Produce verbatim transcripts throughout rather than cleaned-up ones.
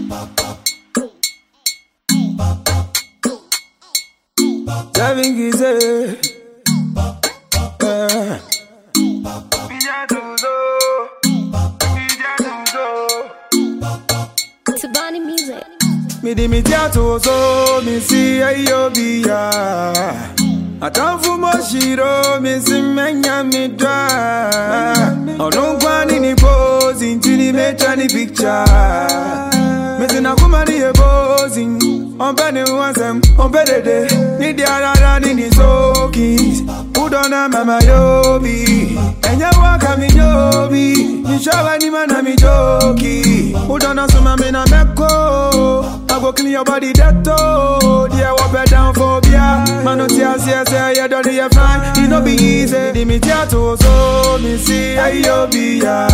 Seven Gize. Tabani music. Me di mi tiato so mi si ayo biya. Atamfu mo shiro mi si menya mi dwa. Odon kwani ni pose intini mecha ni picture. Me si na kuma ni e pose. On bene wansem, on bede de. Ni di arara ni ni soki. Udona mama yobi. Enya waka mi yobi. Nishawa ni mana mi joki. Udona suma me na meko. I go clean your body that toe. Yeah, walk it down phobia. Man, no tears, yes, yeah, you don't do you fine. It no be easy. Di mi tiato so mi si ayo biya.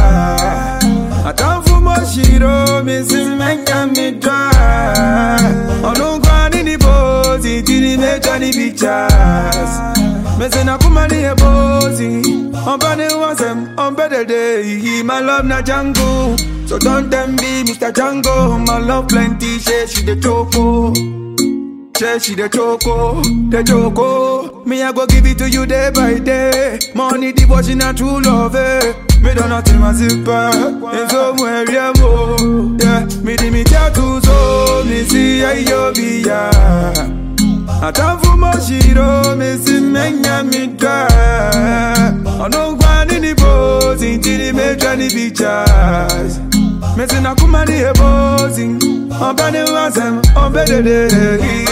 Atamfu mo shiro mi si menya mi dwa. Onu kwani ni bozi, tini mecha ni pictures. Me say na kuma ni e bozi. On bani wansem, on better day. My love na Django, so don't them be Mister Django. My love plenty, say she the choco. Say she the choco, the choco. Me I go give it to you day by day. Money devotion and true love, eh. Me don't nothing my zipper. In somewhere yeah mo, yeah. Me di mi tattoo so me see ayo biya. Atamfu mo shiro me si menya mi dwa. Ono kwani ni bozi intini mecha ni pictures. Me si na kuma ni e bozi. On bani wansem, on bede de.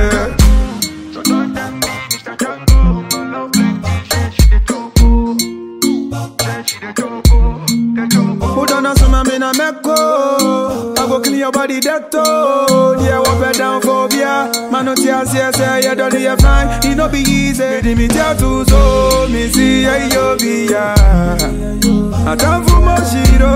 So don't tell me Mister Django. My love plenty, say she the choco. Say she the choco, the choco. Who don't know some me na meko. I go clean your body that toe. Yeah, walk it down phobia. Man, no tears, yes, yeah, you don't do you fine. It no be easy. Me di mi tattoo so mi si ayo biya. Atamfu mo shiro